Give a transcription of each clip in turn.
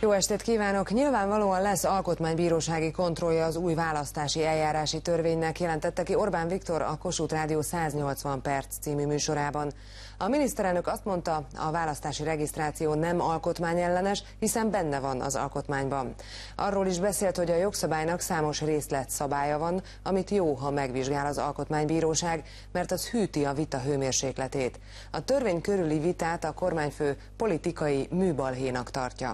Jó estét kívánok! Nyilvánvalóan lesz alkotmánybírósági kontrollja az új választási eljárási törvénynek, jelentette ki Orbán Viktor a Kossuth Rádió 180 perc című műsorában. A miniszterelnök azt mondta, a választási regisztráció nem alkotmányellenes, hiszen benne van az alkotmányban. Arról is beszélt, hogy a jogszabálynak számos részletszabálya van, amit jó, ha megvizsgál az alkotmánybíróság, mert az hűti a vita hőmérsékletét. A törvény körüli vitát a kormányfő politikai műbalhénak tartja.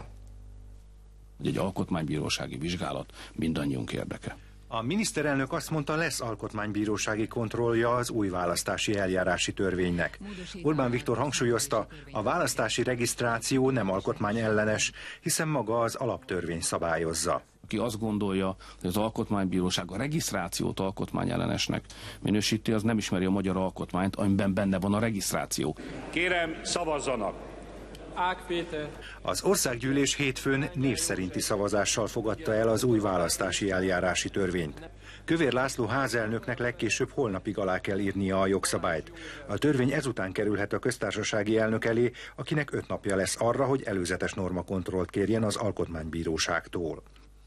Egy alkotmánybírósági vizsgálat mindannyiunk érdeke. A miniszterelnök azt mondta, lesz alkotmánybírósági kontrollja az új választási eljárási törvénynek. Orbán Viktor hangsúlyozta, a választási regisztráció nem alkotmányellenes, hiszen maga az alaptörvény szabályozza. Aki azt gondolja, hogy az alkotmánybíróság a regisztrációt alkotmányellenesnek minősíti, az nem ismeri a magyar alkotmányt, amiben benne van a regisztráció. Kérem, szavazzanak! Ág Péter. Az országgyűlés hétfőn név szerinti szavazással fogadta el az új választási eljárási törvényt. Kövér László házelnöknek legkésőbb holnapig alá kell írnia a jogszabályt. A törvény ezután kerülhet a köztársasági elnök elé, akinek 5 napja lesz arra, hogy előzetes normakontrollt kérjen az alkotmánybíróságtól.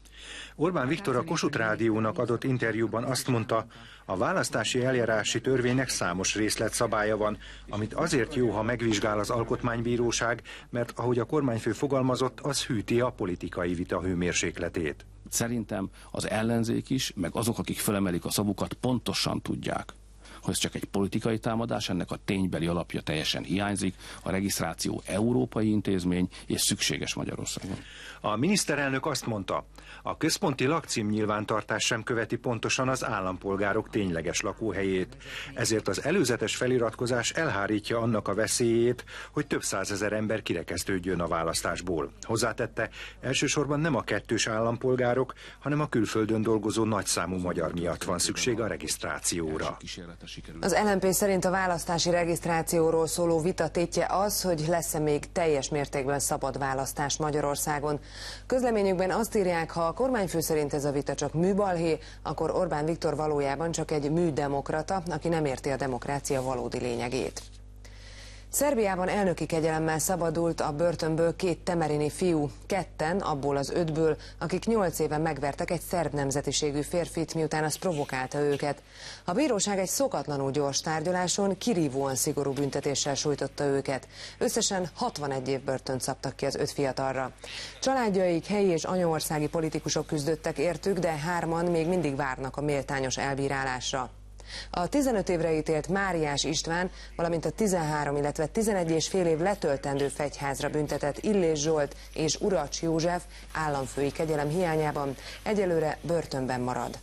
Orbán Viktor a Kossuth Rádiónak adott interjúban azt mondta, a választási eljárási törvénynek számos részletszabálya van, amit azért jó, ha megvizsgál az alkotmánybíróság, mert ahogy a kormányfő fogalmazott, az hűti a politikai vita hőmérsékletét. Szerintem az ellenzék is, meg azok, akik felemelik a szavukat, pontosan tudják, hogy ez csak egy politikai támadás, ennek a ténybeli alapja teljesen hiányzik, a regisztráció európai intézmény és szükséges Magyarországon. A miniszterelnök azt mondta, a központi lakcím nyilvántartás sem követi pontosan az állampolgárok tényleges lakóhelyét. Ezért az előzetes feliratkozás elhárítja annak a veszélyét, hogy több százezer ember kirekesztődjön a választásból. Hozzátette, elsősorban nem a kettős állampolgárok, hanem a külföldön dolgozó nagyszámú magyar miatt van szükség a regisztrációra. Az LMP szerint a választási regisztrációról szóló vita tétje az, hogy lesz-e még teljes mértékben szabad választás Magyarországon. Közleményükben azt írják, ha a kormányfő szerint ez a vita csak műbalhé, akkor Orbán Viktor valójában csak egy műdemokrata, aki nem érti a demokrácia valódi lényegét. Szerbiában elnöki kegyelemmel szabadult a börtönből 2 temerini fiú, 2 abból az 5-ből, akik 8 éve megvertek egy szerb nemzetiségű férfit, miután az provokálta őket. A bíróság egy szokatlanul gyors tárgyaláson kirívóan szigorú büntetéssel sújtotta őket. Összesen 61 év börtönt szabtak ki az 5 fiatalra. Családjaik, helyi és anyaországi politikusok küzdöttek értük, de 3-an még mindig várnak a méltányos elbírálásra. A 15 évre ítélt Máriás István, valamint a 13, illetve 11 és fél év letöltendő fegyházra büntetett Illés Zsolt és Uracs József államfői kegyelem hiányában egyelőre börtönben marad.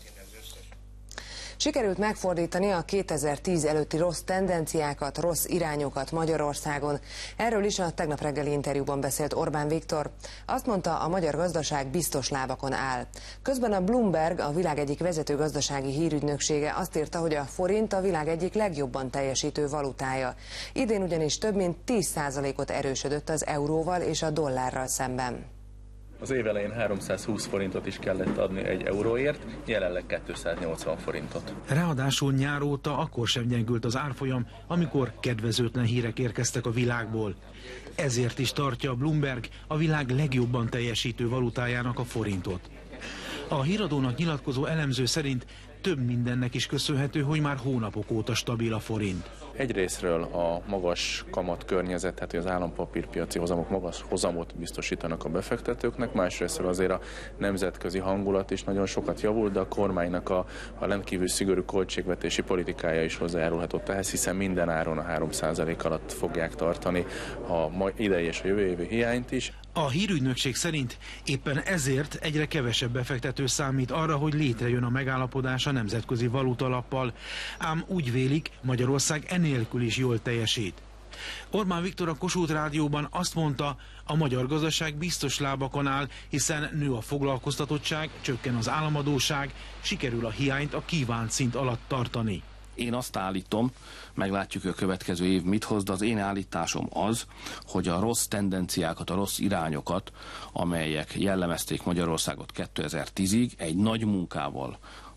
Sikerült megfordítani a 2010 előtti rossz tendenciákat, rossz irányokat Magyarországon. Erről is a tegnap reggeli interjúban beszélt Orbán Viktor. Azt mondta, a magyar gazdaság biztos lábakon áll. Közben a Bloomberg, a világ egyik vezető gazdasági hírügynöksége azt írta, hogy a forint a világ egyik legjobban teljesítő valutája. Idén ugyanis több mint 10%-ot erősödött az euróval és a dollárral szemben. Az év elején 320 forintot is kellett adni egy euróért, jelenleg 280 forintot. Ráadásul nyár óta akkor sem gyengült az árfolyam, amikor kedvezőtlen hírek érkeztek a világból. Ezért is tartja a Bloomberg a világ legjobban teljesítő valutájának a forintot. A híradónak nyilatkozó elemző szerint több mindennek is köszönhető, hogy már hónapok óta stabil a forint. Egyrészről a magas kamat környezet, tehát hogy az állampapírpiaci hozamok magas hozamot biztosítanak a befektetőknek, másrészről azért a nemzetközi hangulat is nagyon sokat javult, de a kormánynak a rendkívül szigorú költségvetési politikája is hozzájárulhatott ehhez, hiszen minden áron a 3% alatt fogják tartani a idei és a jövő évi hiányt is. A hírügynökség szerint éppen ezért egyre kevesebb befektető számít arra, hogy létrejön a megállapodás a Nemzetközi Valutalappal, ám úgy vélik, Magyarország enélkül is jól teljesít. Orbán Viktor a Kossuth Rádióban azt mondta, a magyar gazdaság biztos lábakon áll, hiszen nő a foglalkoztatottság, csökken az államadósság, sikerül a hiányt a kívánt szint alatt tartani. Én azt állítom, meglátjuk, hogy a következő év mit hoz, de az én állításom az, hogy a rossz tendenciákat, a rossz irányokat, amelyek jellemezték Magyarországot 2010-ig, egy nagy munkával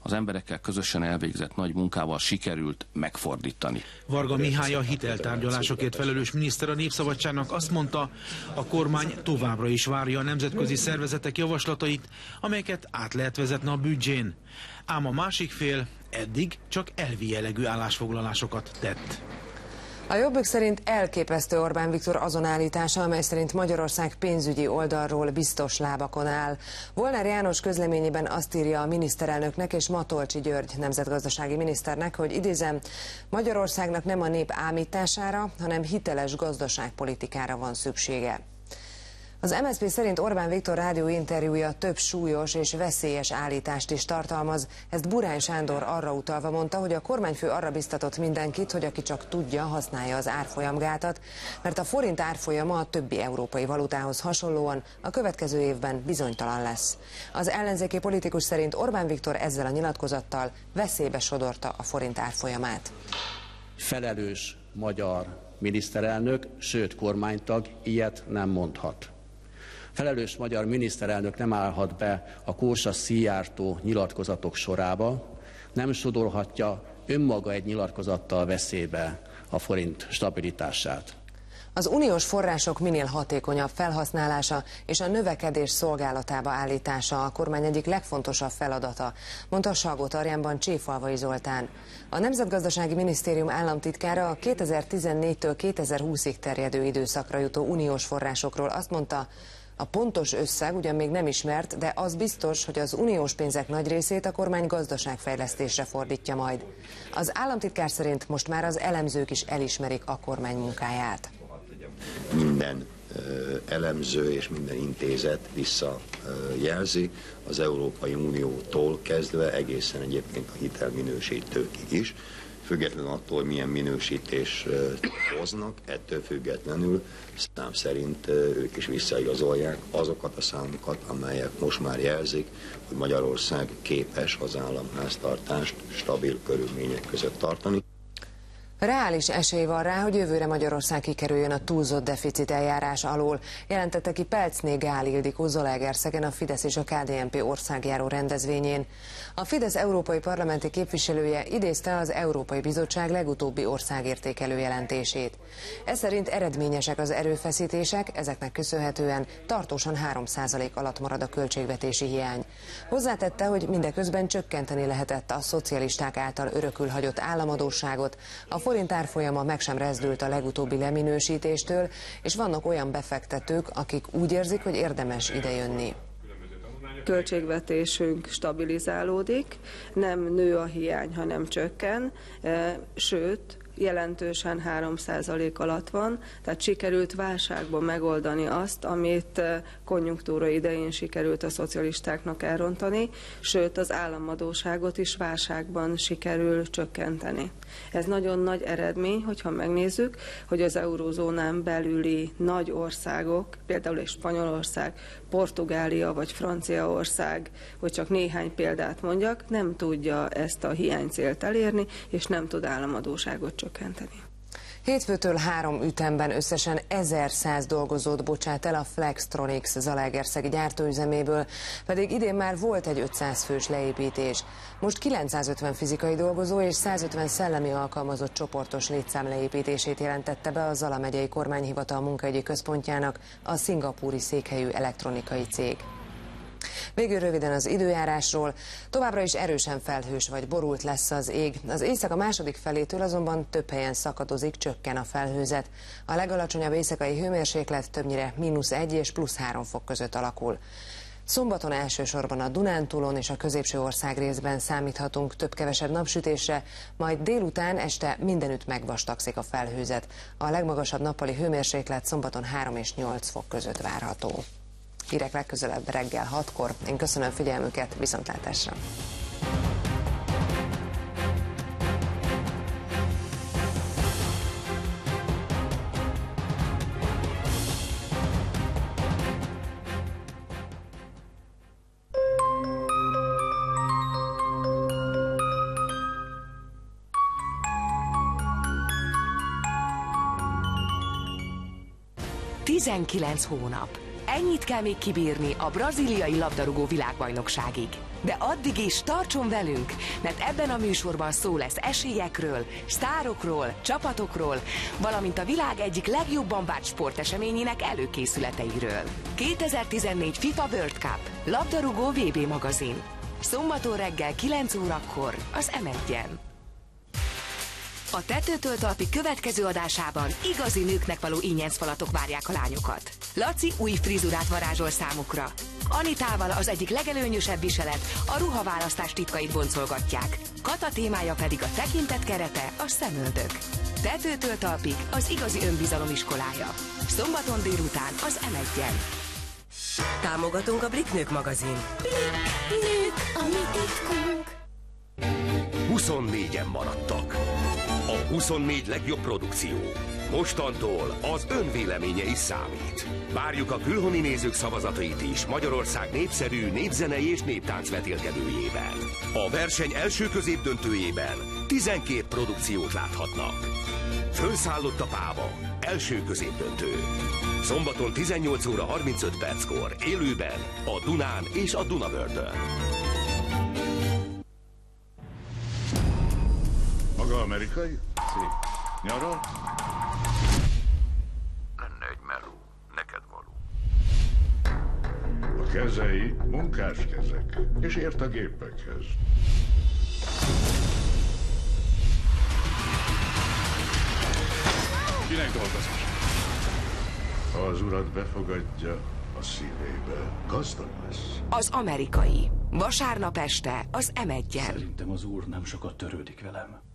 az emberekkel közösen elvégzett nagy munkával sikerült megfordítani. Varga Mihály, a hiteltárgyalásokért felelős miniszter a Népszabadságnak azt mondta, a kormány továbbra is várja a nemzetközi szervezetek javaslatait, amelyeket át lehet vezetni a büdzsén. Ám a másik fél eddig csak elvi jellegű állásfoglalásokat tett. A Jobbik szerint elképesztő Orbán Viktor azon állítása, amely szerint Magyarország pénzügyi oldalról biztos lábakon áll. Volner János közleményében azt írja a miniszterelnöknek és Matolcsy György nemzetgazdasági miniszternek, hogy idézem, Magyarországnak nem a nép ámítására, hanem hiteles gazdaságpolitikára van szüksége. Az MSZP szerint Orbán Viktor rádióinterjúja több súlyos és veszélyes állítást is tartalmaz. Ezt Burány Sándor arra utalva mondta, hogy a kormányfő arra biztatott mindenkit, hogy aki csak tudja, használja az árfolyamgátat, mert a forint árfolyama a többi európai valutához hasonlóan a következő évben bizonytalan lesz. Az ellenzéki politikus szerint Orbán Viktor ezzel a nyilatkozattal veszélybe sodorta a forint árfolyamát. Felelős magyar miniszterelnök, sőt kormánytag ilyet nem mondhat. Felelős magyar miniszterelnök nem állhat be a kósa szíjártó nyilatkozatok sorába, nem sodorhatja önmaga egy nyilatkozattal veszélybe a forint stabilitását. Az uniós források minél hatékonyabb felhasználása és a növekedés szolgálatába állítása a kormány egyik legfontosabb feladata, mondta Salgótarjánban Cséfalvai Zoltán. A Nemzetgazdasági Minisztérium államtitkára a 2014-től 2020-ig terjedő időszakra jutó uniós forrásokról azt mondta, a pontos összeg ugyan még nem ismert, de az biztos, hogy az uniós pénzek nagy részét a kormány gazdaságfejlesztésre fordítja majd. Az államtitkár szerint most már az elemzők is elismerik a kormány munkáját. Minden elemző és minden intézet visszajelzi, az Európai Uniótól kezdve egészen egyébként a hitelminősítőkig is, függetlenül attól, hogy milyen minősítést hoznak, ettől függetlenül szám szerint ők is visszaigazolják azokat a számokat, amelyek most már jelzik, hogy Magyarország képes az államháztartást stabil körülmények között tartani. Reális esély van rá, hogy jövőre Magyarország kikerüljön a túlzott deficit eljárás alól, jelentette ki Pelczné Gál Ildikó Zalaegerszegen a Fidesz és a KDNP országjáró rendezvényén. A Fidesz európai parlamenti képviselője idézte az Európai Bizottság legutóbbi országértékelő jelentését. Ez szerint eredményesek az erőfeszítések, ezeknek köszönhetően tartósan 3% alatt marad a költségvetési hiány. Hozzátette, hogy mindeközben csökkenteni lehetett a szocialisták által örökül hagyott államadósságot, a forint árfolyama meg sem rezdült a legutóbbi leminősítéstől, és vannak olyan befektetők, akik úgy érzik, hogy érdemes idejönni. Költségvetésünk stabilizálódik, nem nő a hiány, hanem csökken, sőt, jelentősen 3% alatt van, tehát sikerült válságban megoldani azt, amit konjunktúra idején sikerült a szocialistáknak elrontani, sőt az államadósságot is válságban sikerül csökkenteni. Ez nagyon nagy eredmény, hogyha megnézzük, hogy az eurózónán belüli nagy országok, például Spanyolország, Portugália vagy Franciaország, hogy csak néhány példát mondjak, nem tudja ezt a hiánycélt elérni, és nem tud államadósságot csökkenteni. Hétfőtől 3 ütemben összesen 1100 dolgozót bocsát el a Flextronics zalaegerszegi gyártóüzeméből, pedig idén már volt egy 500 fős leépítés. Most 950 fizikai dolgozó és 150 szellemi alkalmazott csoportos létszám leépítését jelentette be a Zala megyei kormányhivatal munkaügyi központjának a szingapúri székhelyű elektronikai cég. Végül röviden az időjárásról. Továbbra is erősen felhős vagy borult lesz az ég. Az éjszaka második felétől azonban több helyen szakadozik, csökken a felhőzet. A legalacsonyabb éjszakai hőmérséklet többnyire -1 és +3 fok között alakul. Szombaton elsősorban a Dunántúlon és a középső ország részben számíthatunk több-kevesebb napsütésre, majd délután este mindenütt megvastagszik a felhőzet. A legmagasabb nappali hőmérséklet szombaton 3 és 8 fok között várható. Hírek legközelebb reggel 6-kor. Én köszönöm figyelmüket, viszontlátásra! Tizenkilenc hónap. Ennyit kell még kibírni a brazíliai labdarúgó világbajnokságig. De addig is tartson velünk, mert ebben a műsorban szó lesz esélyekről, sztárokról, csapatokról, valamint a világ egyik legjobban várt sporteseményének előkészületeiről. 2014 FIFA World Cup, labdarúgó VB magazin. Szombaton reggel 9 órakor az M1-en. A Tetőtől Talpig következő adásában igazi nőknek való ínyenszfalatok várják a lányokat. Laci új frizurát varázsol számukra. Anitával az egyik legelőnyösebb viselet, a ruhaválasztás titkait boncolgatják. Kata témája pedig a tekintet kerete, a szemöldök. Tetőtől Talpig az igazi önbizalom iskolája. Szombaton délután az M1-en. Támogatunk a Blik Nők magazin. Blik Nők, a mi titkunk. 24-en maradtak. A 24 legjobb produkció. Mostantól az ön véleménye is számít. Várjuk a külhoni nézők szavazatait is Magyarország népszerű népzenei és néptánc vetélkedőjében. A verseny első középdöntőjében 12 produkciót láthatnak. Fölszállott a páva. Első középdöntő. Szombaton 18 óra 35 perckor élőben a Dunán és a Dunavördön. Maga amerikai? Szép. Nyaral? Lenne egy meló. Neked való. A kezei munkás kezek, és ért a gépekhez. Kinek dolgozol? Ha az urat befogadja a szívébe, gazdag lesz. Az amerikai. Vasárnap este az M1-en. Szerintem az úr nem sokat törődik velem.